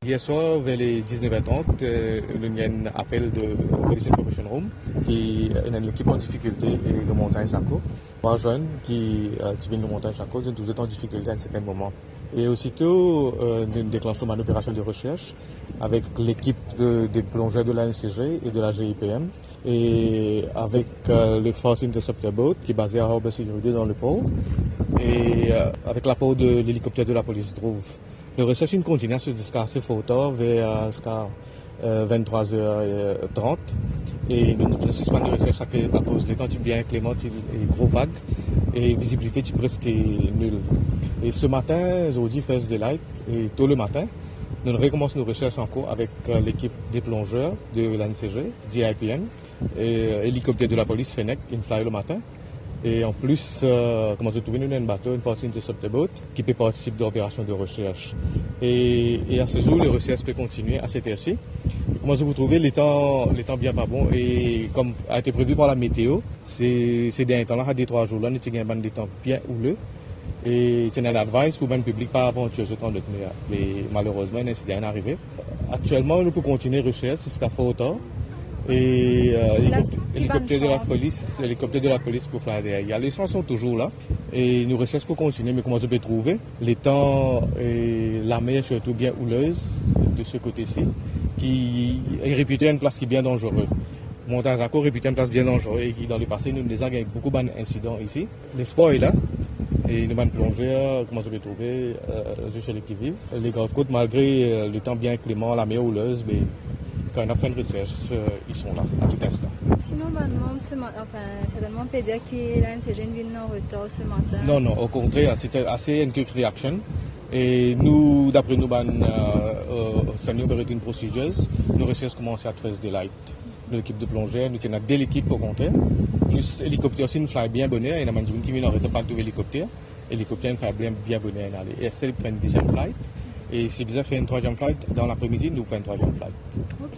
Hier soir, vers les 19h30, il y a un appel de Police Information Room qui est une équipe en difficulté de montagne Chaco. 3 jeunes qui viennent de montagne Chaco, ils sont en difficulté à un certain moment. Et aussitôt, nous déclenchons une opération de recherche avec l'équipe des plongeurs de la NCG et de la GIPM et avec le Force Interceptor Boat qui est basé à Harbour Sécurité dans le port et avec l'apport de l'hélicoptère de la police Drove. La recherche continue jusqu'à assez fort tard, vers 23h30. Et nous ne suspendons la recherche à cause des temps bien clément et gros vagues et visibilité presque nulle. Et ce matin, aujourd'hui, First Daylight, et tôt le matin, nous recommençons nos recherches encore avec l'équipe des plongeurs de l'ANCG, GIPM, et hélicoptère de la police Fennec, InFly le matin. Et en plus, comment je trouve un bateau, une Force Interceptor Boat, qui peut participer d'opérations de recherche. Et à ce jour, les recherches peuvent continuer à cette heure-ci. Comment je vous trouvez les temps bien pas bon et comme a été prévu par la météo, ces derniers temps-là, à des 3 jours-là, nous avons des temps bien houleux. Et c'est une advice pour le public par aventure ce temps de mer. Mais malheureusement, un incident est arrivé. Actuellement, nous pouvons continuer les recherches jusqu'à fort tard. Et l'hélicoptère de la police pour faire derrière. Les chances sont toujours là et nous recherchons pour continuer, mais comment je peux trouver les temps et la mer surtout bien houleuse de ce côté-ci qui est réputée une place qui est bien dangereuse. Montagne Chaco est réputée une place bien dangereuse et qui dans le passé nous avons eu beaucoup d'incidents ici. L'espoir est là. Et nous allons plonger, comment je vais trouver, juste les qui vivent. Les grandes côtes, malgré le temps bien clément, la mer houleuse, mais quand on a fait une recherche, ils sont là, à tout instant. Sinon, certainement, on peut dire que l'ANCG vient en retard ce matin. Non, au contraire, c'était assez une quick reaction. Et nous, d'après nous, Senior Operating Procedures, nos recherches commencent à First Daylight. L'équipe de plongeurs, nous tenons 2 équipes au contraire. Plus l'hélicoptère aussi nous fait bien bonheur. Il y a des gens qui viennent en retard pas de l'hélicoptère. L'hélicoptère nous fait bien bonheur. Et c'est fait une 2e flight. Et c'est bizarre de faire une 3e flight. Dans l'après-midi, nous faisons une 3e flight.